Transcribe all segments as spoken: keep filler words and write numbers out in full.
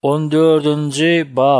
on dördünci bab.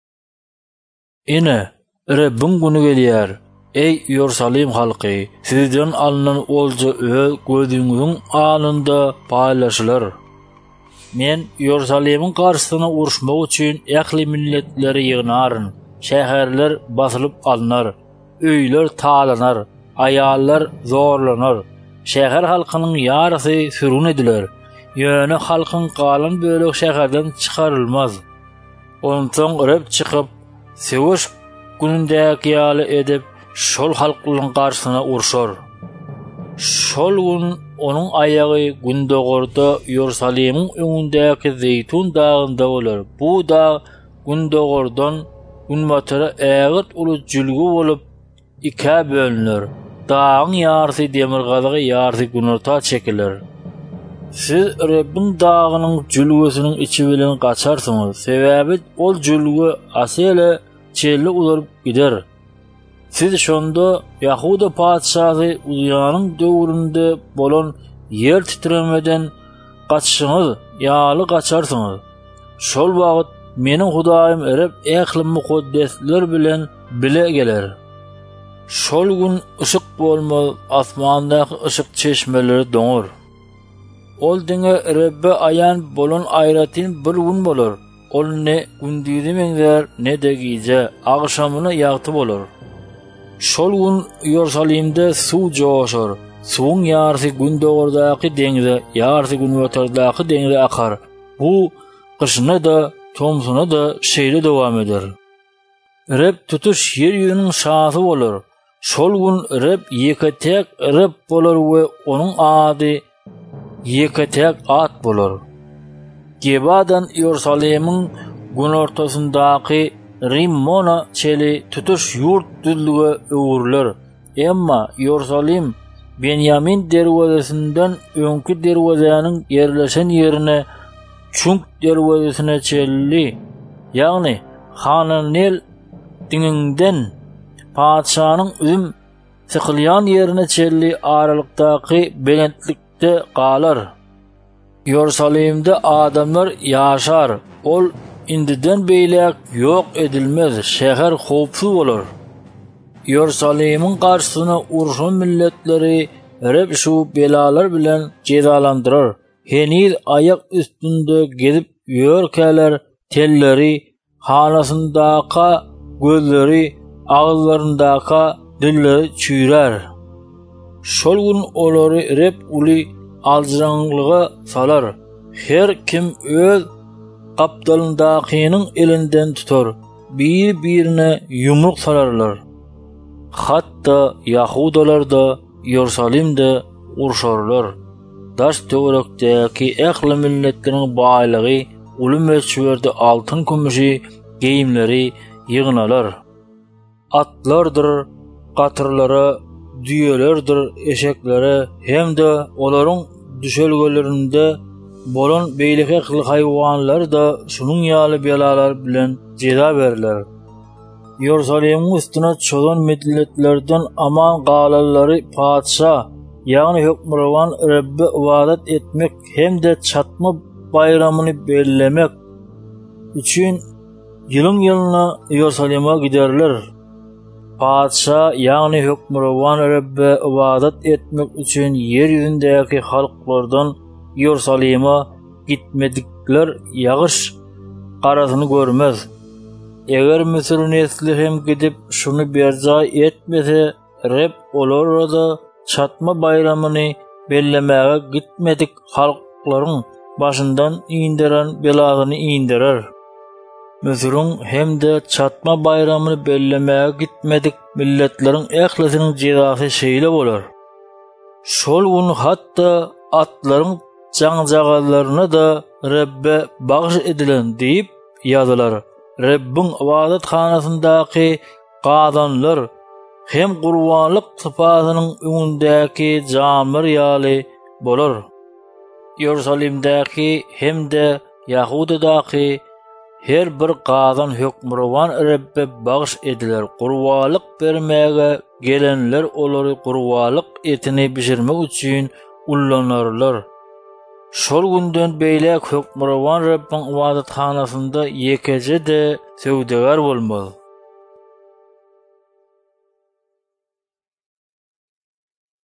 Ine, Rabbin günü gelýär. Ey Ýerusalim halky, sizden alınan olja öz gözüňiziň alynda paýlaşylar. Men Ýerusalimyň garşysyna uruşmak üçin ähli milletleri ýygnaryn. Şäherler basylyp alynar, öýler talanar, aýallar zorlanar. Şäher halkynyň ýarysy sürgün ediler. Ýöne halkyň galan bölek şäherden çykarylmaz. Ondan Rab çykyp, sewiş günündäki ýaly edip, şol halkyň garşysyna urşar. Şol gün onuň aýagy gündogorda Ýerusalimiň öňündäki Zeytun dagynda bolar. Bu dag gündogordan günbatara ägit uly jülgi bolup iki bölünür. Dağın ýarysy demir gazagy ýarysy günorta çekilir. Siz Rabbin dağının jülgesiniň içi bilen gaçarsyňyz. Sebäbi ol jülge asele çelli uzaryp gider. Siz şonda Yahuda paçşahy Uziyanyň döwründe bolan yer titremeden gaçşyňyz, ýaly gaçarsyňyz. Şol wagt meniň Hudaýym Rab ähli mukaddesler bilen bile geler. Şol gün ışık bolmaz, asmandaky ışık çeşmeleri doňur. Ol diňe Rabbe aýan bolan aýratyn bir gün bolar. Ol ne gündüzi meňzer, ne de gize, agşamyna ýagty bolar. Şol gün Ýerusalimde suw joşar. Suwuň ýarysy gündogordaky deňze, ýarysy günbatardaky deňze akar. Bu kışına da, tomsuna da şeýle dowam eder. Rab tutuş yer ýüzüniň şahy bolar. Şol gün Rab ýeketek Rab bolar we onuň ady ýeketek at bolar. Gebadan Ýerusalimiň gün ortasyndaky Rimmona çeli tutuş ýurt düzlüge öwürler. Emma Ýerusalim Benjamin derwazesinden öňkü derwazanyň ýerleşen ýerine Çunk derwazesine çelli, ýagny Hananel diňinden paçşanyň üzüm sıkılyan ýerine çelli aralykdaky belentlikde galar. Ýerusalimde adamlar ýaşar. Ol indiden beýlek ýok edilmez, şäher howpsuz bolar. Ýerusalimiň garşysyna uruşan milletleri Rab şu belalar bilen cezalandyrar. Heniz ayak üstünde gezip ýörkäler, telleri, hanasyndaky gözleri, ağızlarındaky dilleri çüýrer. Şol gün olary Rab uly aljaňlyga salar. Her kim öz gapdalyndakynyň elinden tutar. Bir-birine yumruk salarlar. Hatda Yahudalar da Ýerusalimde urşarlar. Daş töwerekdäki ähli milletleriň baýlygy, uly meçberde altyn kümüşi, geyimleri ýygnalar. Atlardyr, gatyrlara, düýelerdir, eşeklere hemde olaryň düşelgelerinde bolan beýlik ähli haýwanlar da şunuň ýaly belalar bilen jeza berler. Ýerusalimiň üstüne çözen milletlerden aman galanlary paçşa, ýagny hökmran Rabbe ibadat etmek hemde çatma bayramyny bellemek üçin ýylyň ýylyna Ýerusalima giderler. Paçşa ýagny hökmran Rabbe ibadat etmek üçin yer ýüzündäki halklardan Ýerusalima gitmedikler ýagyş garasyny görmez. Eger Misir nesli hem gidip şunu berja etmese, Rab olara da çatma bayramyny bellemäge gitmedik halklaryň başyndan iňdiren belagyny iňdirer. Misiriň hemde çatma bayramyny bellemäge gitmedik milletleriň ählisiniň jezasy şeýle bolar. Şol gün hatda atlaryň jaňjagalaryna da Rabbe bagş edilen diýip ýazylar. Rabbin ibadat hanasyndaky gadanlar hem gurbanlyk sypatynyň öňündäki jamyr ýaly bolar. Ýerusalimdäki hemde Yahudadaky her bir gadan hökmran Rabbe bagş ediler. Gurbanlyk bermäge gelenler olary gurbanlyk etini bişirmek üçin ullanarlar. Şol günden beýle Hökmurawan Rabbiň ibadathanasynda ýekece de söwdegar bolmaly.